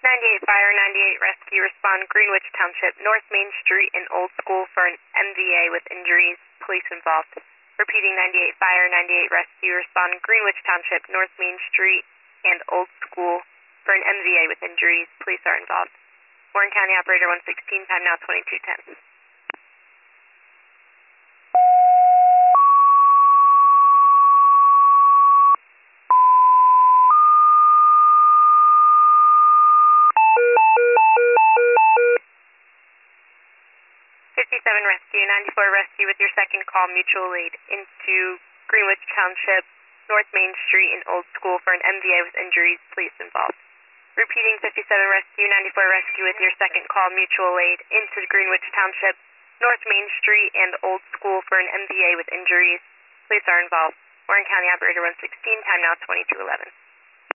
98 Fire, 98 Rescue, respond Greenwich Township, North Main Street and Old School for an MVA with injuries, police involved. Repeating 98 Fire, 98 Rescue, respond Greenwich Township, North Main Street and Old School for an MVA with injuries, police are involved. Warren County Operator 116, time now 22:10. 57 Rescue, 94 Rescue with your second call, mutual aid into Greenwich Township, North Main Street and Old School for an MVA with injuries, police involved. Repeating 57 Rescue, 94 Rescue with your second call, mutual aid into Greenwich Township, North Main Street and Old School for an MVA with injuries, police are involved. Warren County Operator 116, time now 22:11.